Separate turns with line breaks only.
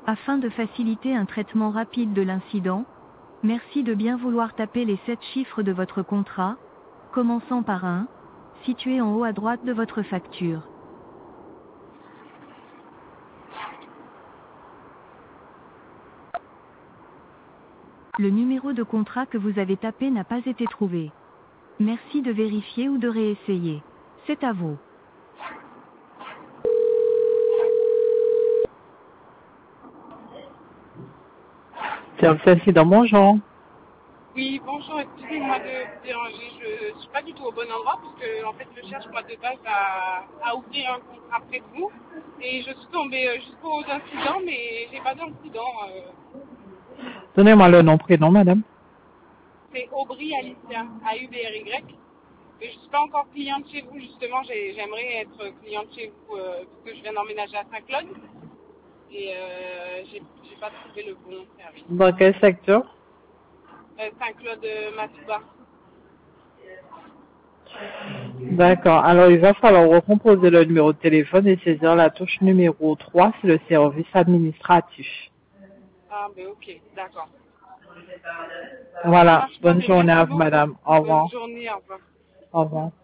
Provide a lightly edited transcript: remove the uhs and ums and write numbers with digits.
Afin de faciliter un traitement rapide de l'incident, merci de bien vouloir taper les 7 chiffres de votre contrat, commençant par 1, situé en haut à droite de votre facture. Le numéro de contrat que vous avez tapé n'a pas été trouvé. Merci de vérifier ou de réessayer. C'est à vous.
Service incident, bonjour.
Oui, bonjour, excusez-moi de vous déranger. Je suis pas du tout au bon endroit parce que en fait je cherche moi de base à ouvrir un contrat près de vous et je suis tombée jusqu'aux incidents mais j'ai pas d'incident.
Donnez-moi le nom, prénom, madame.
C'est Aubry Alicia, A-U-B-R-Y. Mais je suis pas encore cliente chez vous justement, j'aimerais être cliente chez vous parce que je viens d'emménager à Saint-Claude et j'ai pas trouvé le bon service.
Dans quel secteur?
Saint-Claude Matouba.
D'accord. Alors, il va falloir recomposer le numéro de téléphone et saisir la touche numéro 3, c'est le service administratif.
Ah ben ok, d'accord. Ça
Voilà.
marche pas,
Bonne
mais
journée
merci
à vous,
beaucoup.
madame. Au
Bonne
revoir.
journée, au revoir.
Au revoir.